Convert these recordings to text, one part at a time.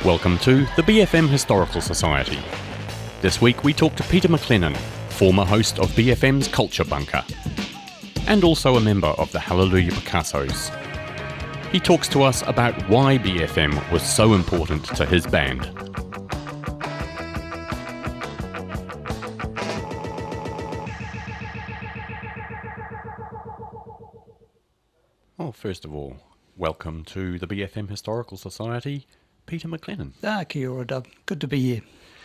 Welcome to the BFM Historical Society. This week we talk to Peter McLennan, former host of BFM's Culture Bunker, and also a member of the Hallelujah Picassos. He talks to us about why BFM was so important to his band. Well, first of all, welcome to the BFM Historical Society, Peter McLennan. Kia ora, Dub. Good to be here.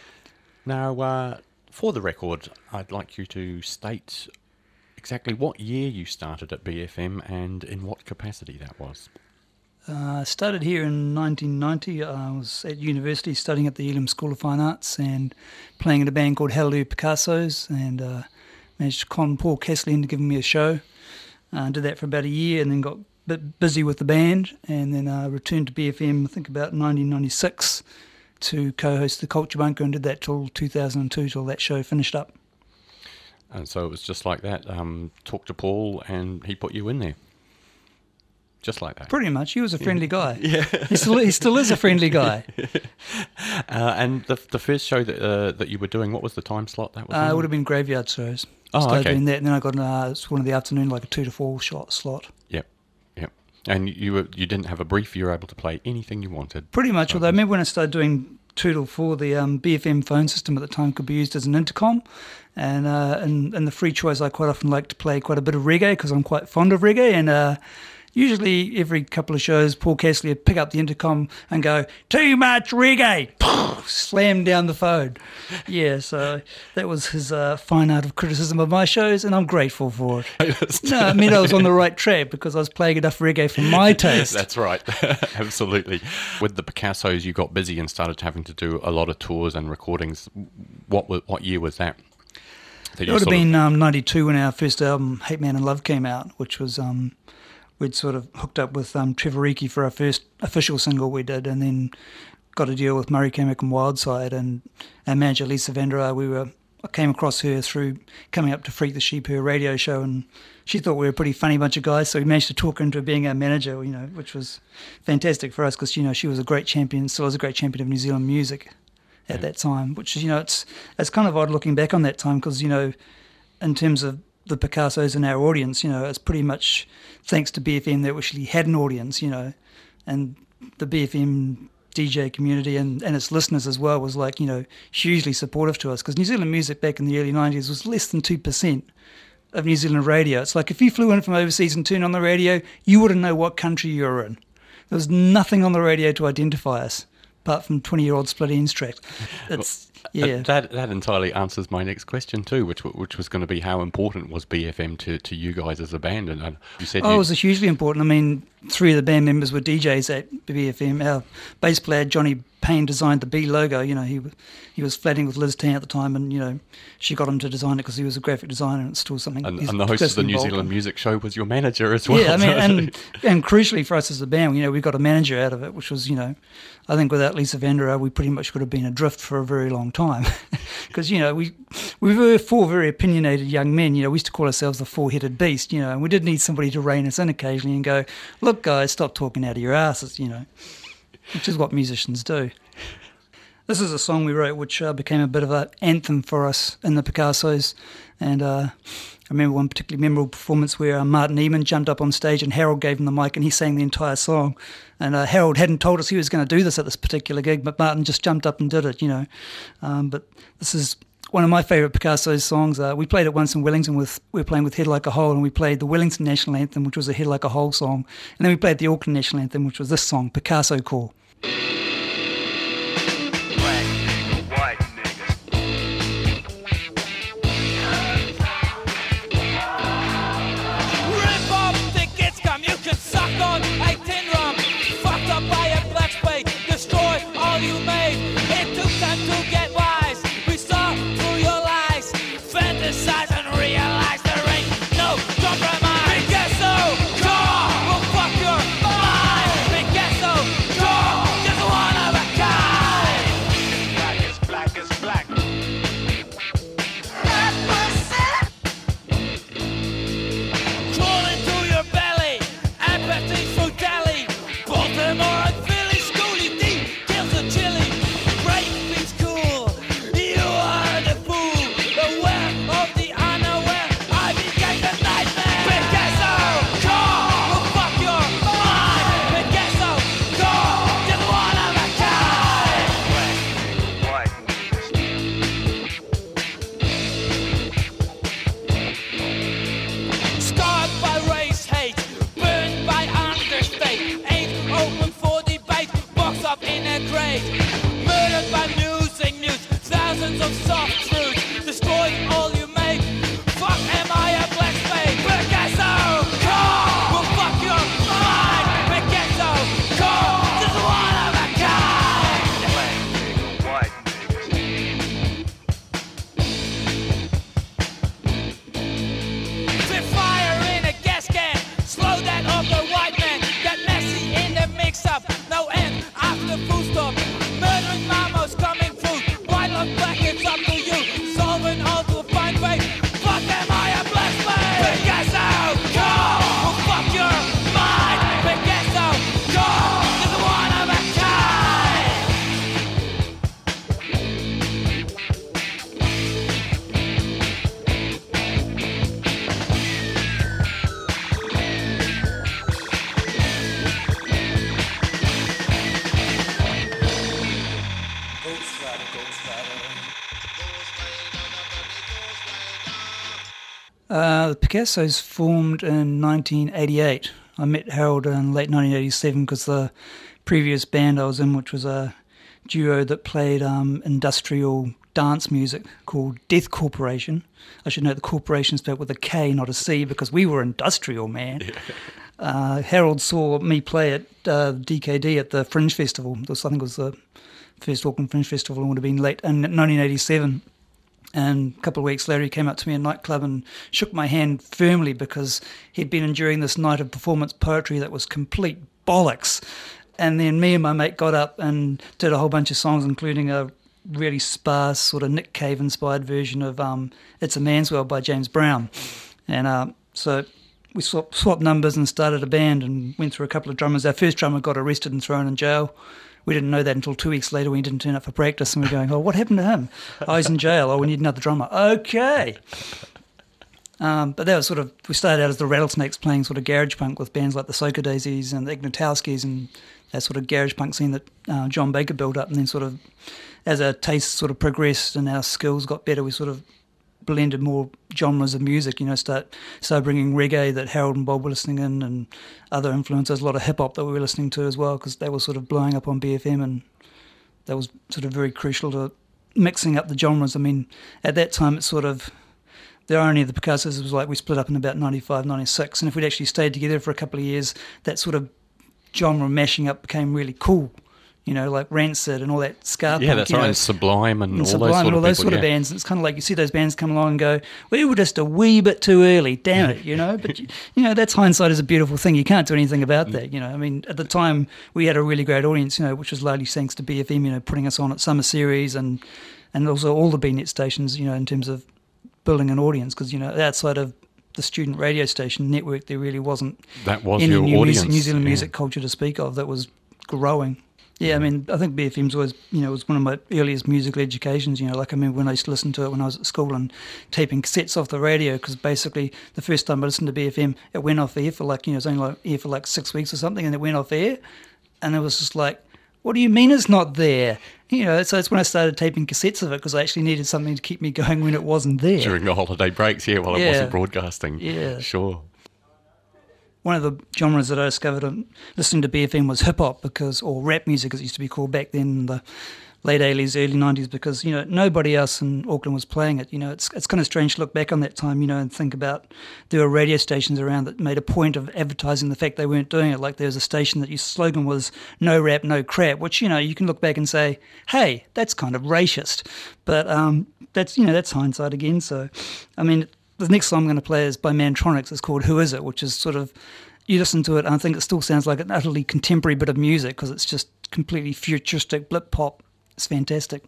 Now, for the record, I'd like you to state exactly what year you started at BFM and in what capacity that was. I started here in 1990. I was at university studying at the Elam School of Fine Arts and playing in a band called Hallelujah Picassos, and managed to con Paul Kessler into giving me a show. Did that for about a year and then got a bit busy with the band, and then returned to BFM, I think about 1996, to co-host the Culture Bunker, and did that till 2002, till that show finished up. And so it was just like that. Talked to Paul and he put you in there. Just like that. Pretty much. He was a friendly guy. Yeah. He still is a friendly guy. And the first show that you were doing, what was the time slot that was in? It would have been graveyard shows. Oh, okay. Doing that, and then I got one in the afternoon, like a 2 to 4 slot. Yep. And you didn't have a brief. You were able to play anything you wanted. Pretty much. Although I remember when I started doing 2 to 4, the BFM phone system at the time could be used as an intercom, and in the free choice, I quite often like to play quite a bit of reggae because I'm quite fond of reggae, and usually every couple of shows, Paul Kessler would pick up the intercom and go, "Too much reggae!" Slam down the phone. Yeah, so that was his fine art of criticism of my shows, and I'm grateful for it. No, it meant I was on the right track because I was playing enough reggae for my taste. That's right. Absolutely. With the Picassos, you got busy and started having to do a lot of tours and recordings. What year was that? It would have been 92 when our first album, Hate Man and Love, came out, which was... we'd sort of hooked up with Trevor Reiki for our first official single we did, and then got a deal with Murray Kamek and Wildside, and our manager Lisa Vandera, I came across her through coming up to Freak the Sheep, her radio show, and she thought we were a pretty funny bunch of guys, so we managed to talk her into being our manager, which was fantastic for us because, she was a great champion, still is a great champion of New Zealand music at that time, which, it's kind of odd looking back on that time because, in terms of the Picassos and our audience, it's pretty much thanks to BFM that we actually had an audience, and the BFM DJ community and its listeners as well was hugely supportive to us because New Zealand music back in the early 90s was less than 2% of New Zealand radio. It's like if you flew in from overseas and turned on the radio, you wouldn't know what country you were in. There was nothing on the radio to identify us apart from 20-year-old split ends tracks. Yeah. That entirely answers my next question too, which was going to be how important was BFM to you guys as a band? And you said it was hugely important. I mean, 3 of the band members were DJs at BFM. Our bass player Johnny Payne designed the B logo. He was flatting with Liz Tan at the time, and she got him to design it because he was a graphic designer, and it's still something. And the host of the New Zealand Music Show was your manager as well. Yeah, I mean, and crucially for us as a band, we got a manager out of it, which was, I think without Lisa Vandera, we pretty much could have been adrift for a very long time, because we were 4 very opinionated young men. We used to call ourselves the 4-headed beast. And we did need somebody to rein us in occasionally and go, "Look, guys, stop talking out of your asses," which is what musicians do. This is a song we wrote which became a bit of an anthem for us in the Picassos, and I remember one particularly memorable performance where Martin Eamon jumped up on stage and Harold gave him the mic and he sang the entire song, and Harold hadn't told us he was going to do this at this particular gig, but Martin just jumped up and did it, but this is one of my favourite Picassos songs. We played it once in Wellington we were playing with Head Like a Hole, and we played the Wellington National Anthem, which was a Head Like a Hole song, and then we played the Auckland National Anthem, which was this song, Picasso Call. Picasso, call, will fuck your mind. Picasso, call, just The Picassos formed in 1988. I met Harold in late 1987 because the previous band I was in, which was a duo that played industrial dance music called Death Corporation. I should note the corporation spelled with a K, not a C, because we were industrial, man. Yeah. Harold saw me play at DKD at the Fringe Festival. I think it was the first Auckland Fringe Festival. It would have been late in 1987. And a couple of weeks later, he came up to me in a nightclub and shook my hand firmly because he'd been enduring this night of performance poetry that was complete bollocks. And then me and my mate got up and did a whole bunch of songs, including a really sparse sort of Nick Cave-inspired version of It's a Man's World by James Brown. And so we swapped numbers and started a band and went through a couple of drummers. Our first drummer got arrested and thrown in jail. We didn't know that until 2 weeks later when he didn't turn up for practice, and we were going, oh, what happened to him? Oh, he's in jail. Oh, we need another drummer. Okay. But that was sort of, we started out as the Rattlesnakes playing sort of garage punk with bands like the Soca Daisies and the Ignatowskis and that sort of garage punk scene that John Baker built up. And then sort of, as our taste sort of progressed and our skills got better, we sort of blended more genres of music, started bringing reggae that Harold and Bob were listening in and other influences, a lot of hip-hop that we were listening to as well, because they were sort of blowing up on BFM, and that was sort of very crucial to mixing up the genres. I mean, at that time, it's sort of, the irony of the Picassos was like we split up in about 95, 96, and if we'd actually stayed together for a couple of years, that sort of genre mashing up became really cool. Like Rancid and all that ska punk. Yeah, that's right, and Sublime and all those sort of bands. It's kind of like you see those bands come along and go, we were just a wee bit too early, damn it, But, that's hindsight is a beautiful thing. You can't do anything about that, I mean, at the time, we had a really great audience, which was largely thanks to BFM, putting us on at Summer Series and also all the BNet stations, in terms of building an audience, because, outside of the student radio station network, there really wasn't any New Zealand music culture to speak of that was growing. Yeah, I mean, I think BFM's always, was one of my earliest musical educations, like I remember when I used to listen to it when I was at school and taping cassettes off the radio, because basically the first time I listened to BFM, it went off air for like, it was only like air for like 6 weeks or something, and it went off air, and it was just like, what do you mean it's not there? So it's when I started taping cassettes of it, because I actually needed something to keep me going when it wasn't there. During the holiday breaks, while it wasn't broadcasting. Yeah. Sure. One of the genres that I discovered listening to BFM was hip-hop, or rap music as it used to be called back then in the late 80s, early 90s, because, nobody else in Auckland was playing it. It's kind of strange to look back on that time, and think about there were radio stations around that made a point of advertising the fact they weren't doing it. Like there was a station that your slogan was no rap, no crap, which, you can look back and say, hey, that's kind of racist. But that's hindsight again. So, I mean, the next song I'm going to play is by Mantronics. It's called Who Is It?, which is sort of, you listen to it and I think it still sounds like an utterly contemporary bit of music because it's just completely futuristic blip pop. It's fantastic.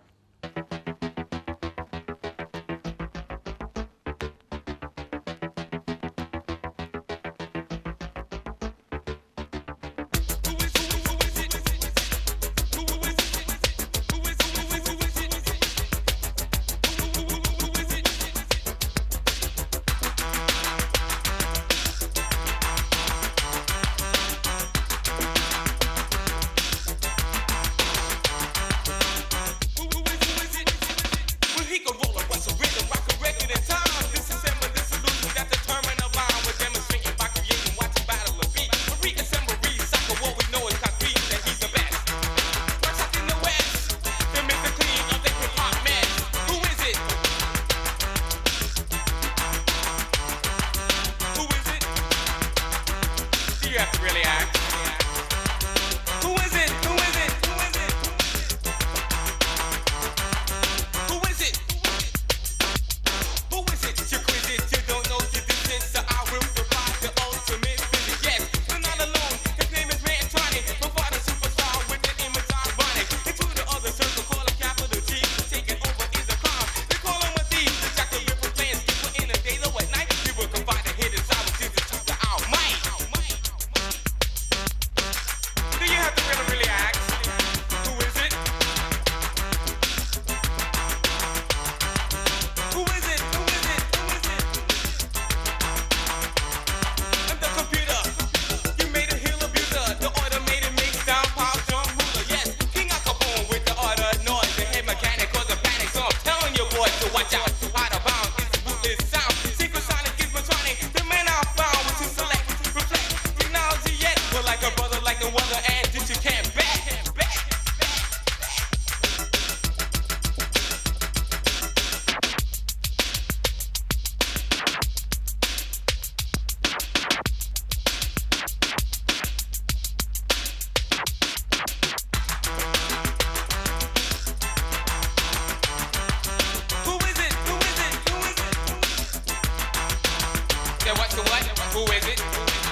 So what? Who is it?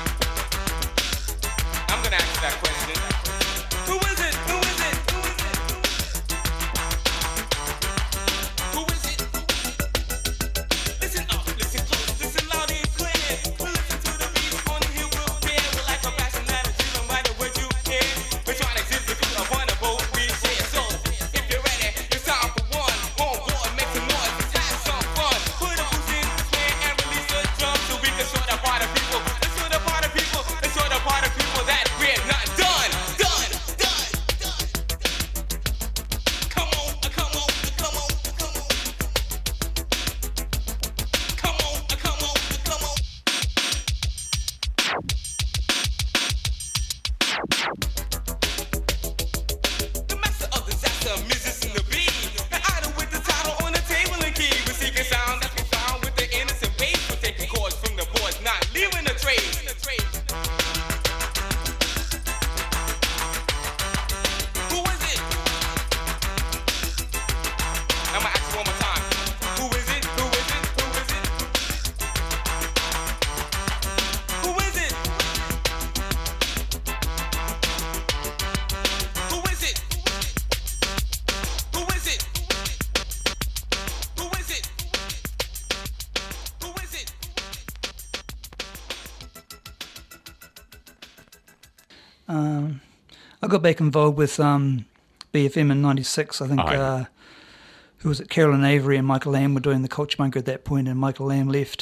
I'm gonna ask that question. Who is it? Who is it? Who is it? Who is it? Listen up, listen close, listen loud and clear. We'll listen to the beat on the hill, we'll bear. We're like a passion that is no matter what you hear. We're trying to exhibit a wonderful we share. So if you're ready, it's time for one. On board, make some noise, let's have some fun. Put a boost in the snare and release the drum so we can show the part of people. Let's show the part of people. Let's show the part of people that we're not done. Done. Done. Done. Come on, come on, come on, come on. Come on, come on, come on. The master of disaster, musician the beat. An idol with the title on the table and key. We're seeking sound that's profound with the innocent bass. We're taking chords from the boards, not leaving a trace. Who is it? I'm gonna ask you one more time. Who is it? Who is it? Who is it? Who is it? Who is it? Who is it? Who is it? Who is it? I got back involved with BFM in '96. I think who was it? Carolyn Avery and Michael Lamb were doing the Culture Bunker at that point, and Michael Lamb left.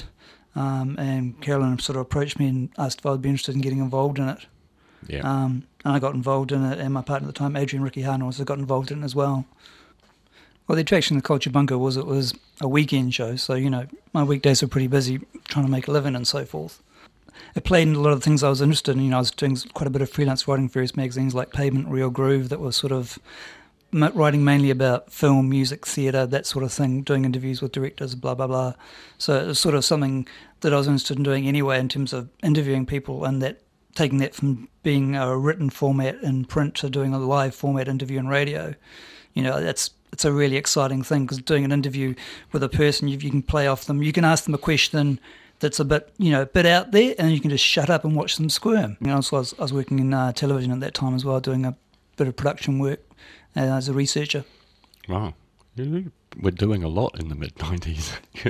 And Carolyn sort of approached me and asked if I would be interested in getting involved in it. Yeah. And I got involved in it, and my partner at the time, Adrian Ricky Hahn, also got involved in it as well. Well, the attraction of the Culture Bunker was it was a weekend show, so, you know, my weekdays were pretty busy trying to make a living and so forth. It played in a lot of the things I was interested in. You know, I was doing quite a bit of freelance writing for various magazines like Pavement, Real Groove, that was sort of writing mainly about film, music, theatre, that sort of thing, doing interviews with directors, blah, blah, blah. So it was sort of something that I was interested in doing anyway in terms of interviewing people, and that taking that from being a written format in print to doing a live format interview in radio. You know, it's a really exciting thing, because doing an interview with a person, you can play off them. You can ask them a question that's a bit, you know, a bit out there, and you can just shut up and watch them squirm. You know, so I was working in television at that time as well, doing a bit of production work as a researcher. Wow. You were doing a lot in the mid-90s.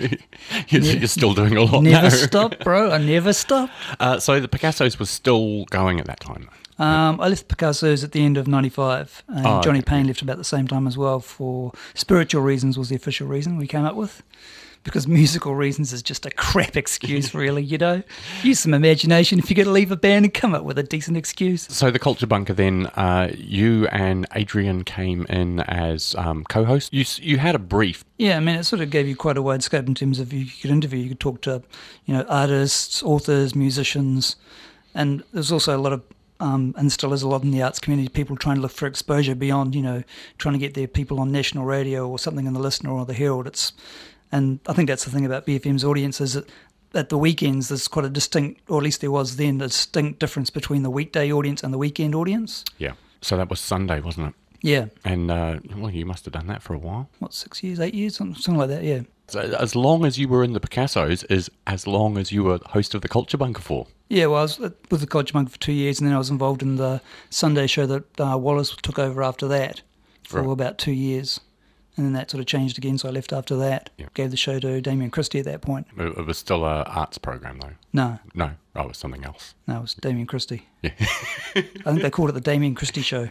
You're still doing a lot now. Never stopped, bro. I never stopped. So the Picassos was still going at that time? I left Picasso's at the end of '95, and Johnny okay. Payne left about the same time as well, for spiritual reasons was the official reason we came up with. Because musical reasons is just a crap excuse, really, you know. Use some imagination if you're going to leave a band and come up with a decent excuse. So the Culture Bunker then, you and Adrian came in as co-hosts. You had a brief. Yeah, I mean, it sort of gave you quite a wide scope in terms of you could interview. You could talk to, you know, artists, authors, musicians, and there's also a lot of, and still is a lot in the arts community, people trying to look for exposure beyond, you know, trying to get their people on national radio or something in the Listener or the Herald. And I think that's the thing about BFM's audience, is that at the weekends there's quite a distinct, or at least there was then, a distinct difference between the weekday audience and the weekend audience. Yeah. So that was Sunday, wasn't it? Yeah. And, well, you must have done that for a while. What, 6 years, 8 years? Something like that, yeah. So as long as you were in the Picassos is as long as you were host of the Culture Bunker for. Yeah, well, I was with the Culture Bunker for 2 years, and then I was involved in the Sunday show that Wallace took over after that for about 2 years. And then that sort of changed again, so I left after that. Yeah. Gave the show to Damien Christie at that point. It was still an arts program, though. No. No, it was something else. No, it was Damien Christie. Yeah. I think they called it the Damien Christie Show.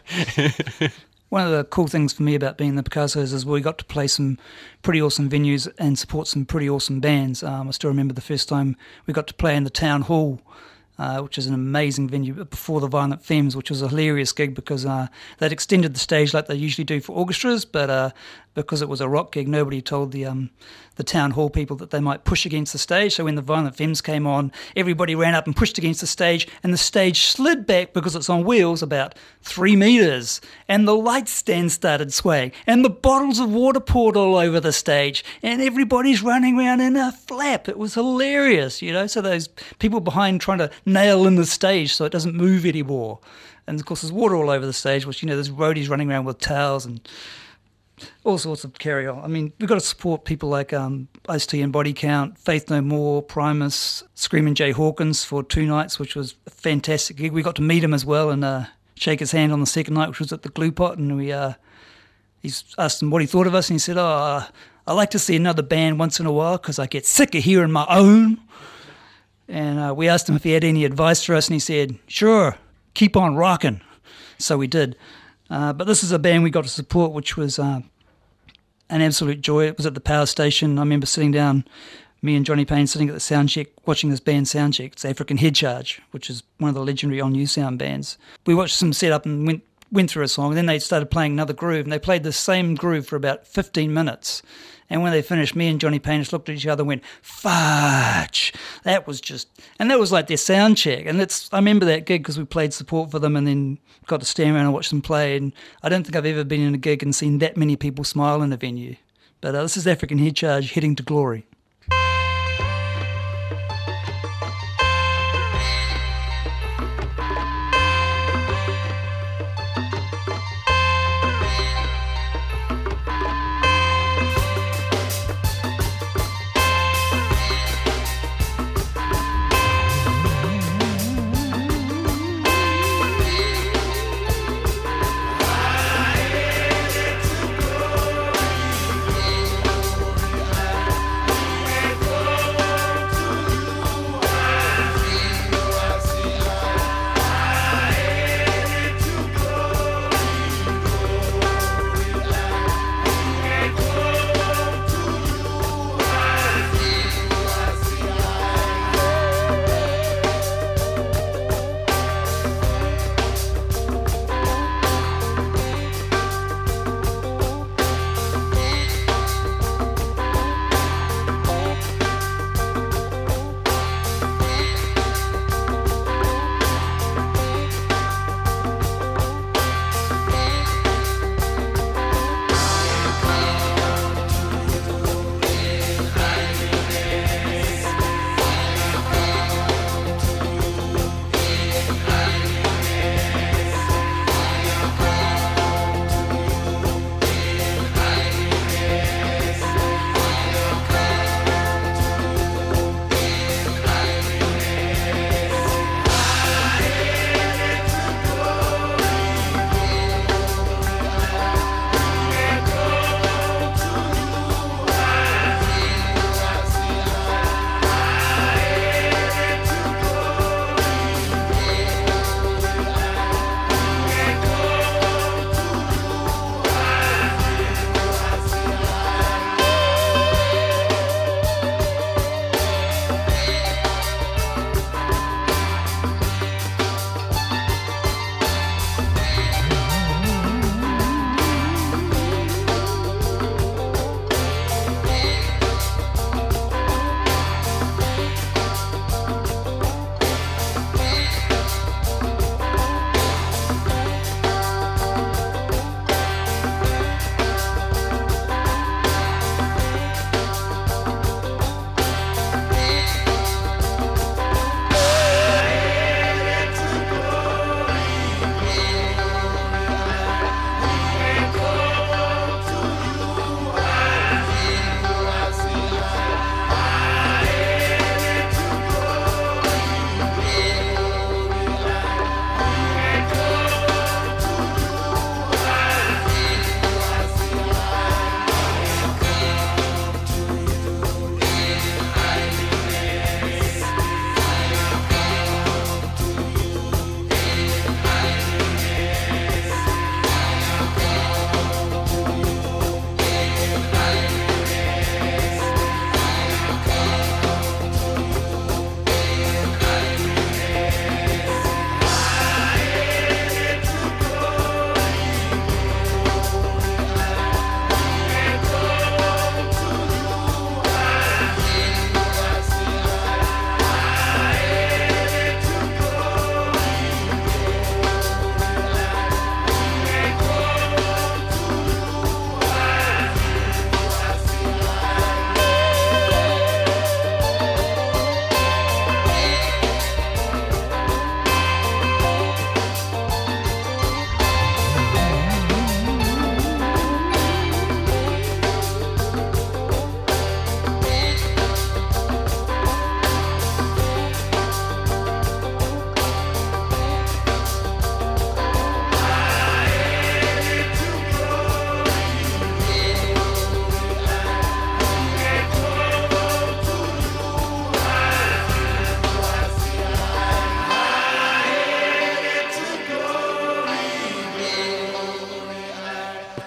One of the cool things for me about being in the Picassos is we got to play some pretty awesome venues and support some pretty awesome bands. I still remember the first time we got to play in the Town Hall, which is an amazing venue, before the Violent Femmes, which was a hilarious gig because they'd extended the stage like they usually do for orchestras, but because it was a rock gig, nobody told the Town Hall people that they might push against the stage. So when the Violent Femmes came on, everybody ran up and pushed against the stage, and the stage slid back because it's on wheels about 3 meters, and the light stand started swaying, and the bottles of water poured all over the stage, and everybody's running around in a flap. It was hilarious, you know. So those people behind trying to nail in the stage so it doesn't move anymore, and of course there's water all over the stage, which, you know, there's roadies running around with towels, and all sorts of carry on. I mean, we've got to support people like Ice-T and Body Count, Faith No More, Primus, Screaming Jay Hawkins for 2 nights, which was a fantastic gig. We got to meet him as well and shake his hand on the second night, which was at the Glue Pot, and he's asked him what he thought of us, and he said, I like to see another band once in a while because I get sick of hearing my own. And we asked him if he had any advice for us, and he said, sure, keep on rocking. So we did. But this is a band we got to support, which was an absolute joy. It was at the power station. I remember sitting down, me and Johnny Payne sitting at the sound check, watching this band sound check. It's African Head Charge, which is one of the legendary On You Sound bands. We watched them set up and went through a song, and then they started playing another groove, and they played the same groove for about 15 minutes. And when they finished, me and Johnny Payne just looked at each other and went, fudge. That was like their sound check. And I remember that gig because we played support for them and then got to stand around and watch them play. And I don't think I've ever been in a gig and seen that many people smile in a venue. But this is African Head Charge heading to glory.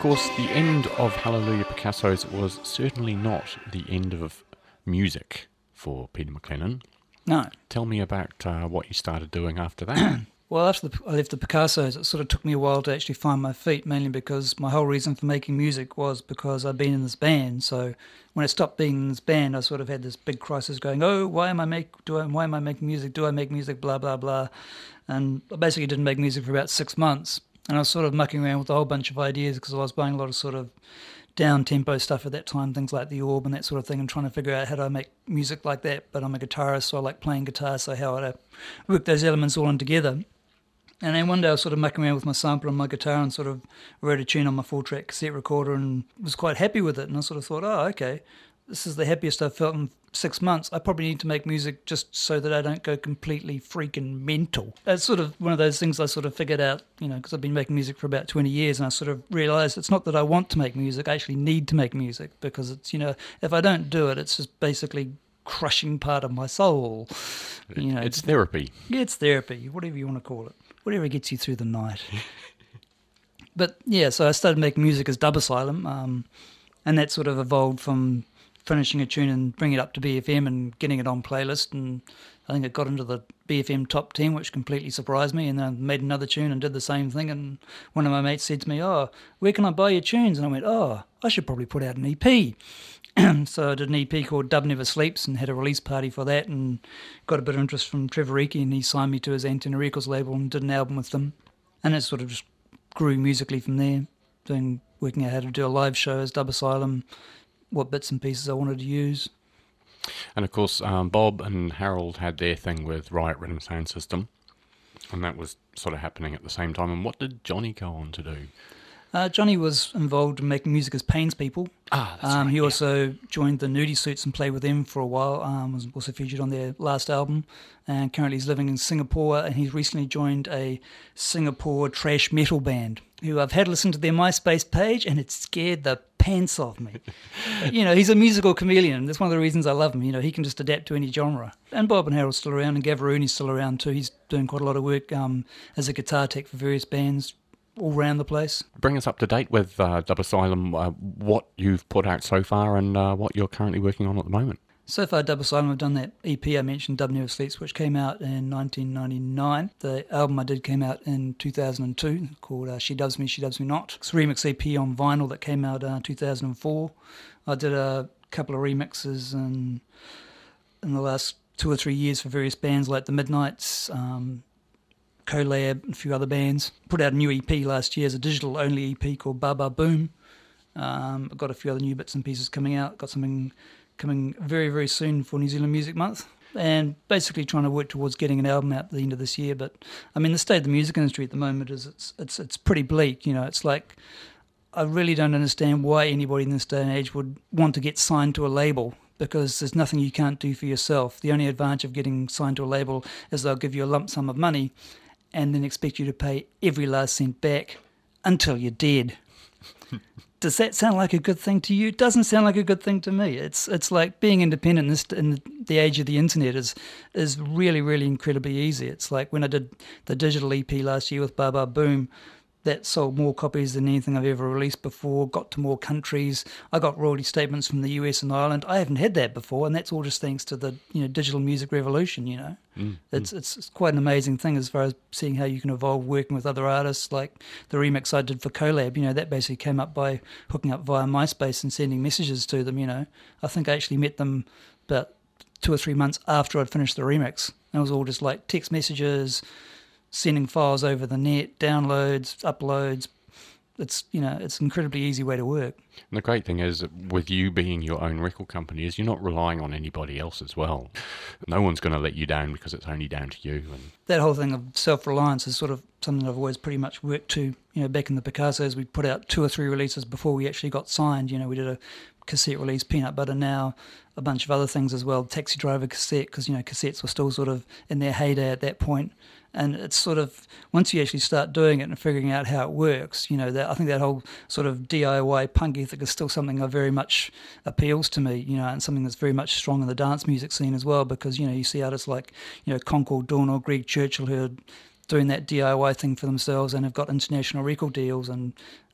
course, the end of Hallelujah Picasso's was certainly not the end of music for Peter McLennan. No. Tell me about what you started doing after that. Well, after I left the Picassos, it sort of took me a while to actually find my feet, mainly because my whole reason for making music was because I'd been in this band. So when I stopped being in this band, I sort of had this big crisis going, why am I making music? Do I make music? Blah, blah, blah. And I basically didn't make music for about 6 months. And I was sort of mucking around with a whole bunch of ideas because I was buying a lot of sort of down-tempo stuff at that time, things like the Orb and that sort of thing, and trying to figure out how do I make music like that. But I'm a guitarist, so I like playing guitar, so how would I work those elements all in together? And then one day I was sort of mucking around with my sampler and my guitar and sort of wrote a tune on my 4-track cassette recorder and was quite happy with it. And I sort of thought, okay, this is the happiest I've felt in 6 months. I probably need to make music just so that I don't go completely freaking mental. It's sort of one of those things I sort of figured out, because I've been making music for about 20 years, and I sort of realised it's not that I want to make music, I actually need to make music, because it's, if I don't do it, it's just basically crushing part of my soul. It's therapy. Yeah, it's therapy, whatever you want to call it. Whatever gets you through the night. But yeah, so I started making music as Dub Asylum, and that sort of evolved from finishing a tune and bringing it up to BFM and getting it on playlist, and I think it got into the BFM top 10, which completely surprised me. And then I made another tune and did the same thing, and one of my mates said to me, where can I buy your tunes? And I went, I should probably put out an EP. So I did an EP called Dub Never Sleeps and had a release party for that, and got a bit of interest from Trevor Reiki, and he signed me to his Antenna Records label and did an album with them. And it sort of just grew musically from there, working out how to do a live show as Dub Asylum, what bits and pieces I wanted to use. And of course, Bob and Harold had their thing with Riot Rhythm Sound System, and that was sort of happening at the same time. And what did Johnny go on to do? Johnny was involved in making music as Pains People. That's right, he also joined the Nudie Suits and played with them for a while. Was also featured on their last album, and currently he's living in Singapore. And he's recently joined a Singapore thrash metal band, who I've had listened to their MySpace page, and it scared the pants off me. He's a musical chameleon. That's one of the reasons I love him. He can just adapt to any genre. And Bob and Harold's still around, and Gavarooni's still around too. He's doing quite a lot of work as a guitar tech for various bands all around the place. Bring us up to date with Dub Asylum, what you've put out so far and what you're currently working on at the moment. So far, Dub Asylum, I've done that EP I mentioned, Dub Never Sleeps, which came out in 1999. The album I did came out in 2002, called She Dubs Me, She Dubs Me Not. It's a remix EP on vinyl that came out in 2004. I did a couple of remixes in the last 2 or 3 years for various bands like The Midnights, Collab, and a few other bands. Put out a new EP last year as a digital-only EP called Baba Boom. I've got a few other new bits and pieces coming out. Got something coming very, very soon for New Zealand Music Month. And basically trying to work towards getting an album out at the end of this year. But, the state of the music industry at the moment is it's pretty bleak. It's like, I really don't understand why anybody in this day and age would want to get signed to a label, because there's nothing you can't do for yourself. The only advantage of getting signed to a label is they'll give you a lump sum of money and then expect you to pay every last cent back until you're dead. Does that sound like a good thing to you? It doesn't sound like a good thing to me. It's like being independent in the age of the internet is really, really incredibly easy. It's like when I did the digital EP last year with Baba Boom, that sold more copies than anything I've ever released before, got to more countries. I got royalty statements from the US and Ireland. I haven't had that before, and that's all just thanks to the digital music revolution. It's quite an amazing thing as far as seeing how you can evolve working with other artists. Like the remix I did for Collab, that basically came up by hooking up via MySpace and sending messages to them. I think I actually met them about 2 or 3 months after I'd finished the remix. And it was all just like text messages, sending files over the net, downloads, uploads. It's it's an incredibly easy way to work. And the great thing is, with you being your own record company, is you're not relying on anybody else as well. No one's going to let you down because it's only down to you. And that whole thing of self-reliance is sort of something I've always pretty much worked to. Back in the Picassos, we put out 2 or 3 releases before we actually got signed. We did a cassette release, Peanut Butter Now, a bunch of other things as well, Taxi Driver cassette, because cassettes were still sort of in their heyday at that point. And it's sort of, once you actually start doing it and figuring out how it works, I think that whole sort of DIY punk ethic is still something that very much appeals to me, and something that's very much strong in the dance music scene as well, because, you see artists like, Concord Dawn or Greg Churchill who are doing that DIY thing for themselves and have got international record deals, and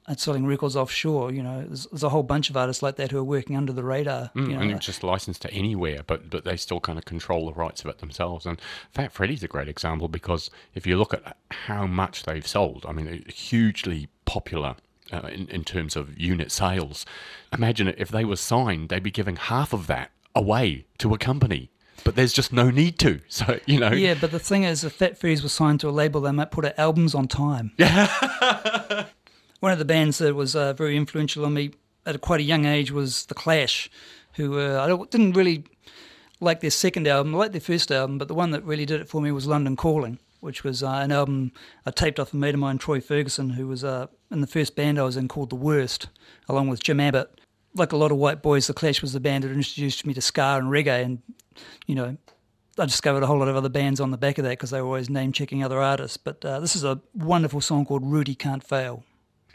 selling records offshore. There's a whole bunch of artists like that who are working under the radar. And just licensed to anywhere, but they still kind of control the rights of it themselves. And Fat Freddy's a great example, because if you look at how much they've sold, I mean, they're hugely popular in terms of unit sales. Imagine if they were signed, they'd be giving half of that away to a company. But there's just no need to. So, Yeah, but the thing is, if Fat Freddy's was signed to a label, they might put out albums on time. One of the bands that was very influential on me at quite a young age was The Clash, who I didn't really like their second album. I liked their first album, but the one that really did it for me was London Calling, which was an album I taped off a mate of mine, Troy Ferguson, who was in the first band I was in called The Worst, along with Jim Abbott. Like a lot of white boys, The Clash was the band that introduced me to ska and reggae, and I discovered a whole lot of other bands on the back of that because they were always name-checking other artists. But this is a wonderful song called Rudy Can't Fail.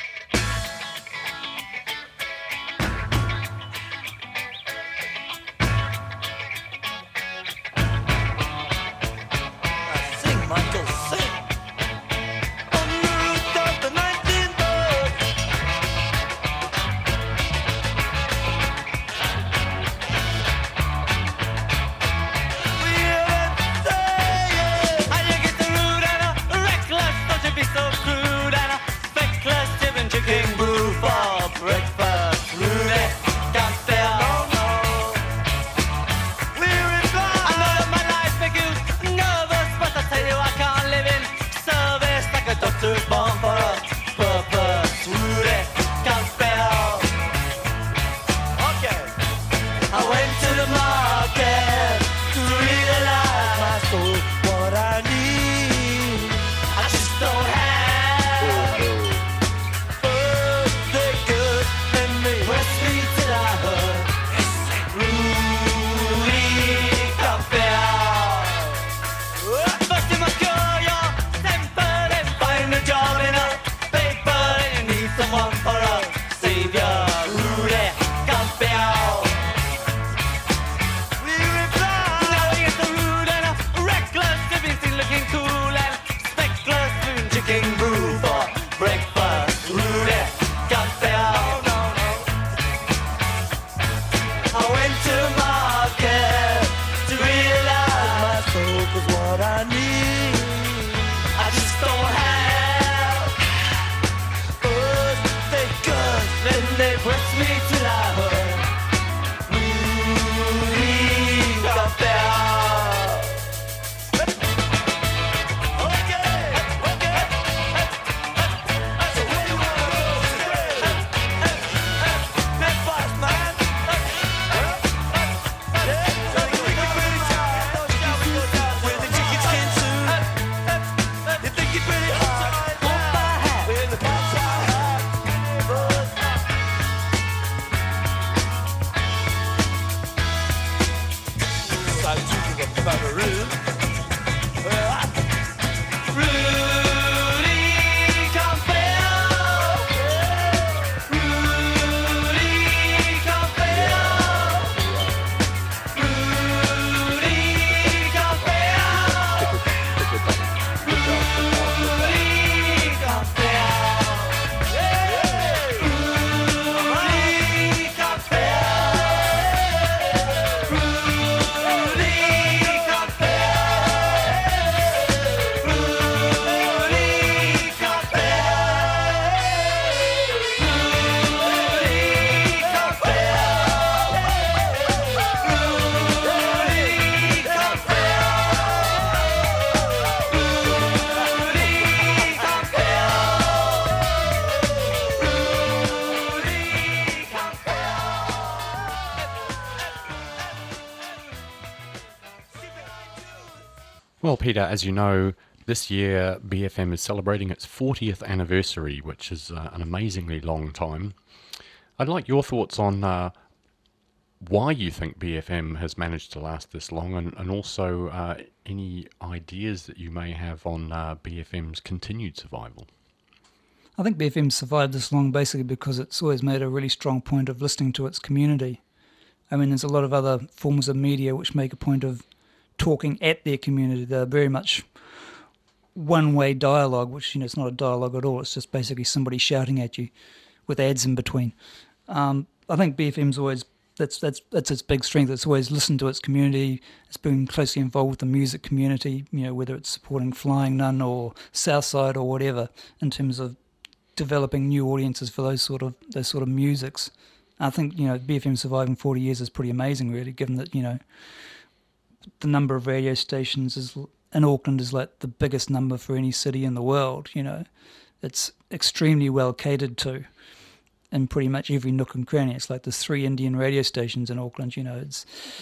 Well, Peter, as you know, this year BFM is celebrating its 40th anniversary, which is an amazingly long time. I'd like your thoughts on why you think BFM has managed to last this long, and also any ideas that you may have on BFM's continued survival. I think BFM survived this long basically because it's always made a really strong point of listening to its community. I mean, there's a lot of other forms of media which make a point of talking at their community. They're very much one-way dialogue, which, it's not a dialogue at all. It's just basically somebody shouting at you with ads in between. I think BFM's always, that's its big strength. It's always listened to its community. It's been closely involved with the music community, whether it's supporting Flying Nun or Southside or whatever, in terms of developing new audiences for those sort of musics. I think, BFM surviving 40 years is pretty amazing, really, given that, the number of radio stations in Auckland is like the biggest number for any city in the world. It's extremely well catered to in pretty much every nook and cranny. It's like there's 3 Indian radio stations in Auckland. It's,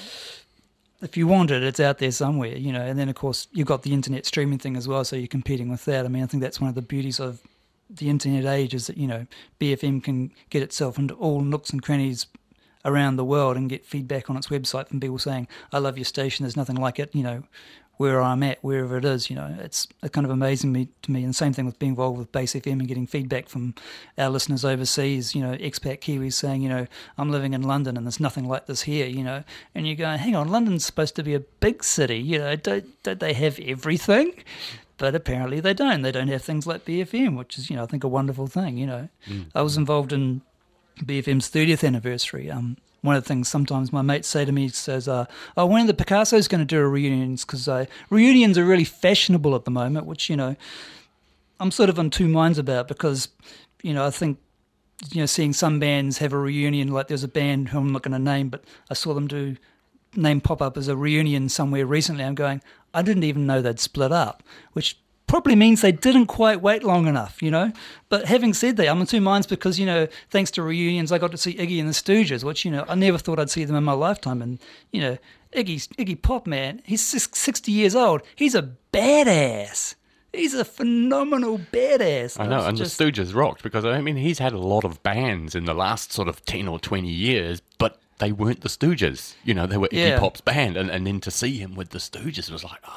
if you want it, it's out there somewhere. And then of course you've got the internet streaming thing as well, so you're competing with that. I mean, I think that's one of the beauties of the internet age, is that BFM can get itself into all nooks and crannies around the world and get feedback on its website from people saying, I love your station, there's nothing like it, where I'm at, wherever it is. It's kind of amazing to me. And same thing with being involved with Base FM and getting feedback from our listeners overseas, expat Kiwis saying, I'm living in London and there's nothing like this here, and you go, hang on, London's supposed to be a big city, don't they have everything? But apparently they don't. They don't have things like BFM, which is, I think, a wonderful thing, I was involved in BFM's 30th anniversary. One of the things sometimes my mates say to me says, when are the Picasso's going to do a reunions? Because reunions are really fashionable at the moment, which, I'm sort of on two minds about, because, I think, seeing some bands have a reunion, like there's a band who I'm not going to name, but I saw them do name pop up as a reunion somewhere recently. I'm going, I didn't even know they'd split up, which probably means they didn't quite wait long enough, But having said that, I'm in two minds because, thanks to reunions, I got to see Iggy and the Stooges, which, I never thought I'd see them in my lifetime. And, Iggy Pop, man, he's 60 years old. He's a badass. He's a phenomenal badass. I know, and the Stooges rocked, because, he's had a lot of bands in the last sort of 10 or 20 years, but they weren't the Stooges. They were Iggy Pop's band. And then to see him with the Stooges was like,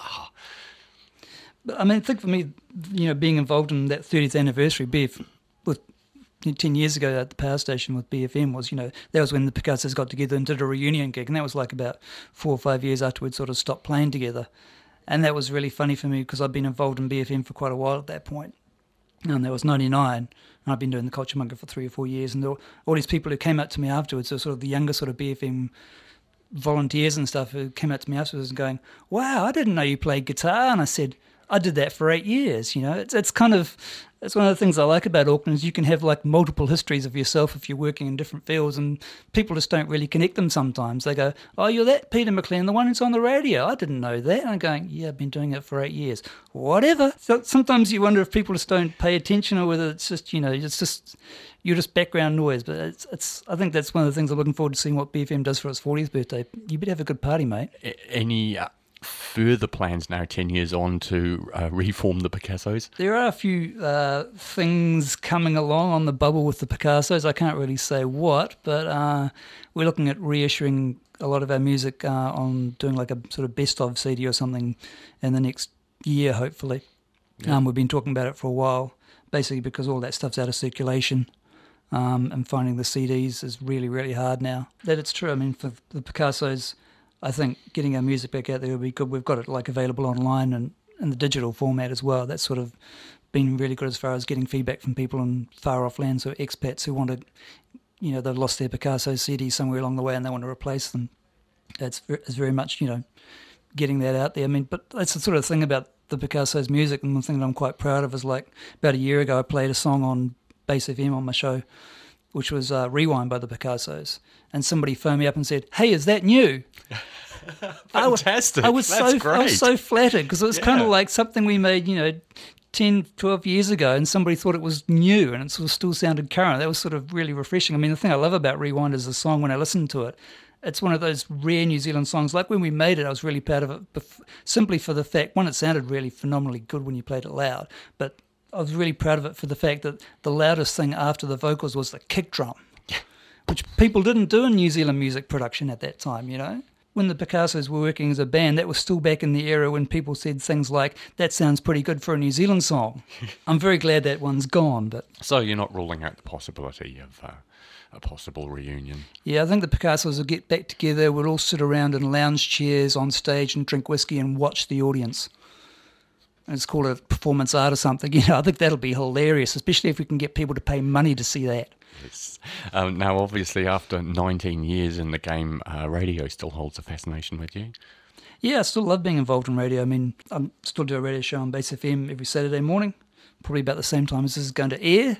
But I think for me, being involved in that 30th anniversary, with 10 years ago at the power station with BFM was, that was when the Picasso's got together and did a reunion gig, and that was like about 4 or 5 years after we'd sort of stopped playing together. And that was really funny for me because I'd been involved in BFM for quite a while at that point. And that was 99, and I've been doing the Culture Bunker for 3 or 4 years, and all these people who came up to me afterwards, so sort of the younger sort of BFM volunteers and stuff, who came up to me afterwards and going, wow, I didn't know you played guitar. And I said, I did that for 8 years. It's one of the things I like about Auckland, is you can have like multiple histories of yourself if you're working in different fields, and people just don't really connect them sometimes. They go, oh, you're that Peter McLean, the one who's on the radio. I didn't know that. And I'm going, yeah, I've been doing it for 8 years. Whatever. So sometimes you wonder if people just don't pay attention, or whether it's just, you're just background noise. But it's I think that's one of the things I'm looking forward to seeing what BFM does for its 40th birthday. You better have a good party, mate. Any further plans now, 10 years on, to reform the Picasso's? There are a few things coming along on the bubble with the Picasso's. I can't really say what, but we're looking at reissuing a lot of our music on doing like a sort of best of CD or something in the next year, hopefully. Yeah. We've been talking about it for a while, basically because all that stuff's out of circulation. And finding the CDs is really, really hard now. That it's true. For the Picasso's, I think getting our music back out there would be good. We've got it like available online and in the digital format as well. That's sort of been really good as far as getting feedback from people in far off lands or expats who want to, they've lost their Picasso CD somewhere along the way and they want to replace them. It's very much, getting that out there. But that's the sort of thing about the Picasso's music, and one thing that I'm quite proud of is, like, about a year ago I played a song on Base FM on my show, which was Rewind by the Picasso's, and somebody phoned me up and said, hey, is that new? Fantastic. I was so flattered, because it was kind of like something we made, 10, 12 years ago, and somebody thought it was new and it sort of still sounded current. That was sort of really refreshing. The thing I love about Rewind is the song, when I listen to it, it's one of those rare New Zealand songs. Like when we made it, I was really proud of it, simply for the fact, one, it sounded really phenomenally good when you played it loud, but I was really proud of it for the fact that the loudest thing after the vocals was the kick drum, which people didn't do in New Zealand music production at that time, When the Picasso's were working as a band, that was still back in the era when people said things like, that sounds pretty good for a New Zealand song. I'm very glad that one's gone. But so you're not ruling out the possibility of a possible reunion? Yeah, I think the Picasso's will get back together. We'll all sit around in lounge chairs on stage and drink whiskey and watch the audience. and it's called a performance art or something. You know, I think that'll be hilarious, especially if we can get people to pay money to see that. Yes. Now, obviously, after 19 years in the game, radio still holds a fascination with you. Yeah, I still love being involved in radio. I mean, I still do a radio show on Base FM every Saturday morning, probably about the same time as this is going to air.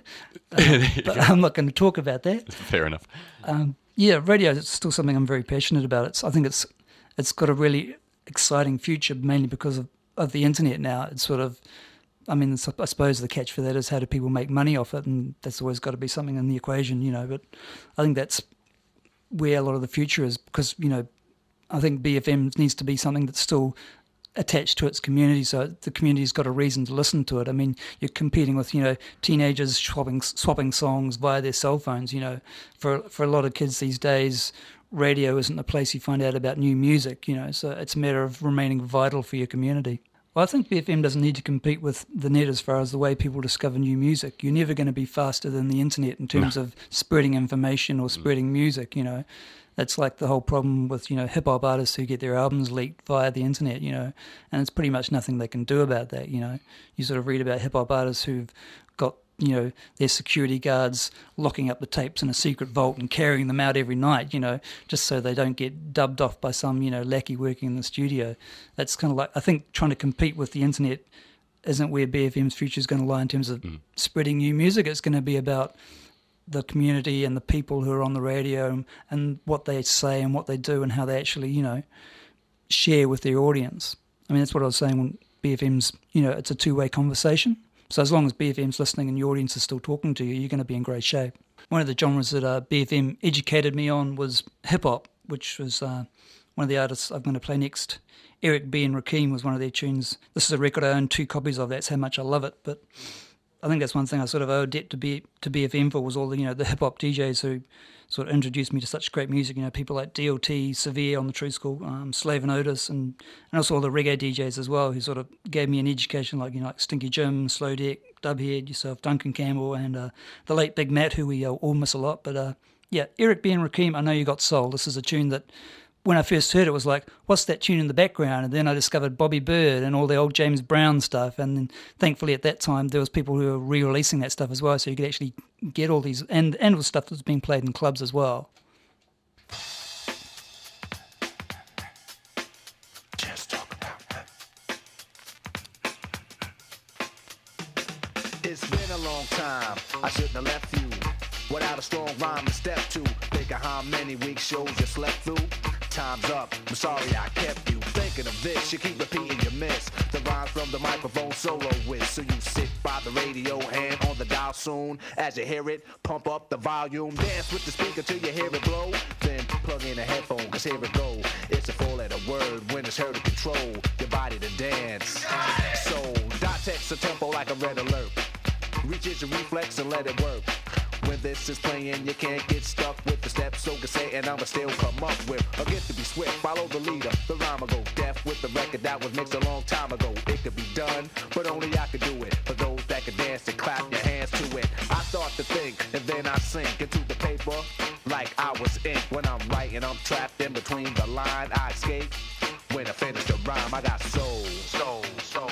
But I'm not going to talk about that. Fair enough. Yeah, radio is still something I'm very passionate about. I think it's got a really exciting future, mainly because of the internet now. It's sort of, I mean, I suppose the catch for that is how do people make money off it, and that's always got to be something in the equation, you know. But I think that's where a lot of the future is, because, you know, I think BFM needs to be something that's still attached to its community, so the community's got a reason to listen to it. I mean, you're competing with, you know, teenagers swapping songs via their cell phones. You know, for a lot of kids these days, radio isn't the place you find out about new music, you know, so it's a matter of remaining vital for your community. Well, I think BFM doesn't need to compete with the net as far as the way people discover new music. You're never going to be faster than the internet in terms of spreading information or spreading music, you know. That's like the whole problem with, you know, hip-hop artists who get their albums leaked via the internet, you know, and it's pretty much nothing they can do about that, you know. You sort of read about hip-hop artists who've got, you know, their security guards locking up the tapes in a secret vault and carrying them out every night, you know, just so they don't get dubbed off by some, you know, lackey working in the studio. That's kind of like, I think trying to compete with the internet isn't where BFM's future is going to lie in terms of spreading new music. It's going to be about the community and the people who are on the radio and what they say and what they do and how they actually, you know, share with their audience. I mean, that's what I was saying when BFM's, you know, it's a two-way conversation. So as long as BFM's listening and your audience is still talking to you, you're going to be in great shape. One of the genres that BFM educated me on was hip-hop, which was one of the artists I'm going to play next. Eric B. and Rakim was one of their tunes. This is a record I own 2 copies of. That's how much I love it. But I think that's one thing I sort of owe a debt to BFM for, was all the, you know, the hip-hop DJs who sort of introduced me to such great music, you know, people like DLT, Severe on the True School, Slave and Otis, and also all the reggae DJs as well, who sort of gave me an education, like, you know, like Stinky Jim, Slow Deck, Dubhead, yourself, Duncan Campbell, and the late Big Matt, who we all miss a lot. But yeah, Eric B. and Rakim, I Know You Got Soul. This is a tune that, when I first heard it, was like, what's that tune in the background? And then I discovered Bobby Bird and all the old James Brown stuff. And then, thankfully, at that time, there was people who were re-releasing that stuff as well, so you could actually get all these, and it was stuff that was being played in clubs as well. Just talk about that. It's been a long time. I shouldn't have left you without a strong rhyme to step to. Think of how many week shows you slept through. Time's up, I'm sorry I kept you thinking of this. You keep repeating your miss the rhymes from the microphone solo with. So you sit by the radio, hand on the dial soon. As you hear it, pump up the volume. Dance with the speaker till you hear it blow. Then plug in a headphone, cause here it go. It's a 4-letter word when it's heard to control your body to dance. So dot text a tempo like a red alert. Reaches your reflex and let it work. When this is playing, you can't get stuck with the steps, so can say, and I'ma still come up with a gift to be swift. Follow the leader, the rhyme will go deaf with the record that was mixed a long time ago. It could be done, but only I could do it. For those that can dance and clap your hands to it. I start to think, and then I sink into the paper like I was ink. When I'm writing, I'm trapped in between the line. I escape when I finish the rhyme. I got soul, soul, soul.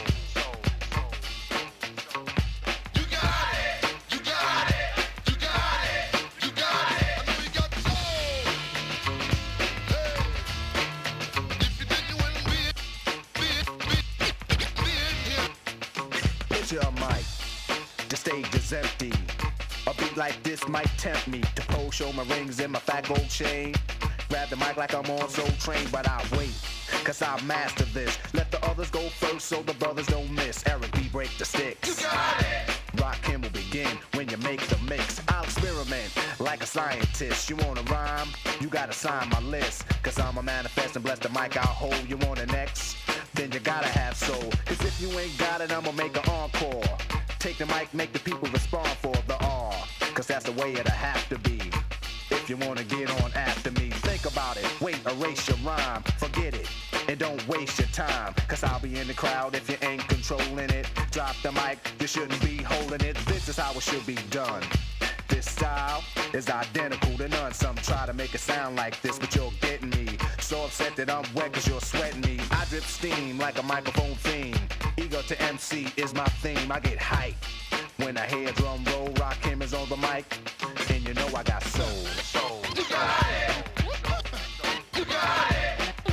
Your mic, the stage is empty. A beat like this might tempt me to pose, show my rings and my fat gold chain. Grab the mic like I'm on Soul Train, but I wait, cause I master this. Let the others go first so the brothers don't miss. Eric B, break the sticks. You got it. Rock him will begin when you make the mix. I'll experiment like a scientist. You wanna rhyme? You gotta sign my list. Cause I'm a manifest and bless the mic I'll hold. You want an X? Then you gotta have soul. Cause if you ain't got it, I'ma make an encore. Take the mic, make the people respond for the R. Cause that's the way it'll have to be. If you wanna get on after me, think about it. Wait, erase your rhyme, forget it. And don't waste your time. Cause I'll be in the crowd if you ain't controlling it. Drop the mic, you shouldn't be holding it. This is how it should be done. This style is identical to none. Some try to make it sound like this, but you're getting me. So upset that I'm wet cause you're sweating me. I drip steam like a microphone theme. Eager to MC is my theme. I get hype when I hear drum roll. Rakim is on the mic, and you know I got soul. Soul. You got it. You got it.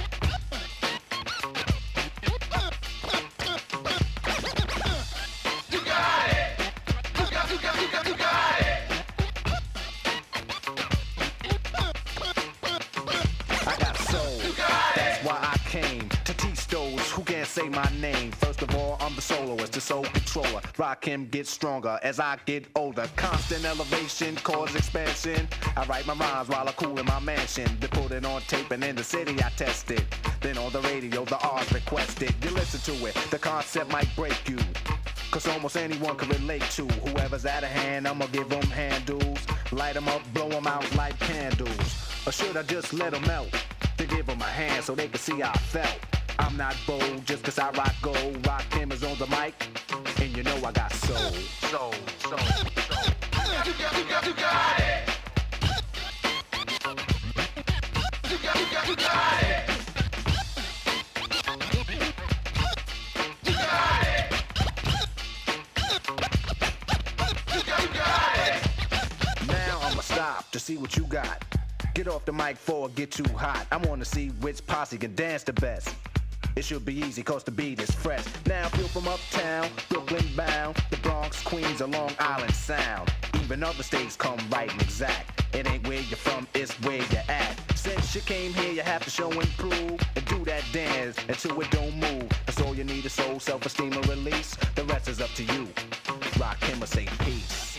Who can't say my name? First of all, I'm the soloist, the soul controller. Rakim gets stronger as I get older. Constant elevation, cause expansion. I write my rhymes while I cool in my mansion. They put it on tape and in the city I test it. Then on the radio, the R's requested. You listen to it, the concept might break you. Cause almost anyone can relate to. Whoever's out of hand, I'ma give them handles. Light them up, blow them out like candles. Or should I just let them melt? To give them a hand so they can see how I felt. I'm not bold just cause I rock gold. Rakim is on the mic, and you know I got soul. Soul, soul, soul. You got it. You got it. You got it. You got it. Now I'ma stop to see what you got. Get off the mic before it get too hot. I wanna see which posse can dance the best. It should be easy cause the beat is fresh. Now if you're from uptown, Brooklyn bound, the Bronx, Queens, or Long Island Sound. Even other states come right and exact. It ain't where you're from, it's where you're at. Since you came here, you have to show and prove. And do that dance until it don't move. That's all you need is soul, self-esteem, and release. The rest is up to you. Rakim or say peace.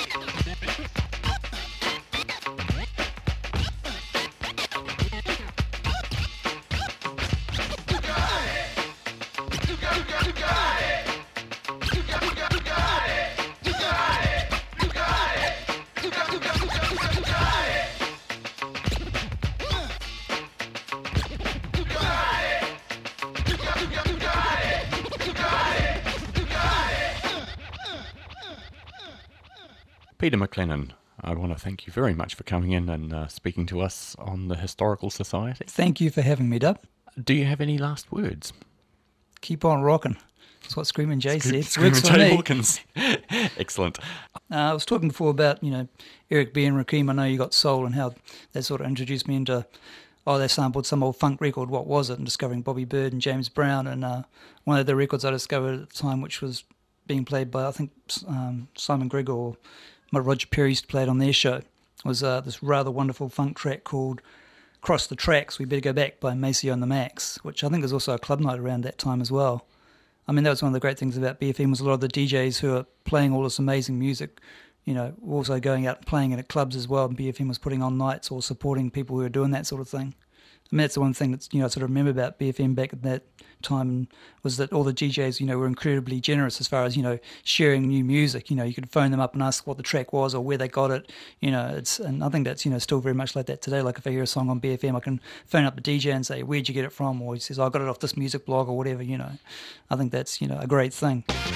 Peter McLennan, I want to thank you very much for coming in and speaking to us on the Historical Society. Thank you for having me, Dub. Do you have any last words? Keep on rocking. That's what Screamin' Jay said. Screamin' Jay Hawkins. Excellent. I was talking before about, Eric B. and Rakim. I know you got soul and how that sort of introduced me into, they sampled some old funk record, what was it? And discovering Bobby Bird and James Brown. And one of the records I discovered at the time, which was being played by, I think, Simon Gregg or Roger Perry used to play it on their show, was this rather wonderful funk track called Cross the Tracks, We Better Go Back by Maceo and the Max, which I think is also a club night around that time as well. I mean, that was one of the great things about BFM was a lot of the DJs who are playing all this amazing music, were also going out and playing it at clubs as well, and BFM was putting on nights or supporting people who were doing that sort of thing. I mean, that's the one thing that's, I sort of remember about BFM back at that time was that all the DJs, were incredibly generous as far as, sharing new music. You could phone them up and ask what the track was or where they got it. And I think that's, still very much like that today. Like if I hear a song on BFM, I can phone up the DJ and say, where'd you get it from? Or he says, I got it off this music blog or whatever, I think that's, a great thing.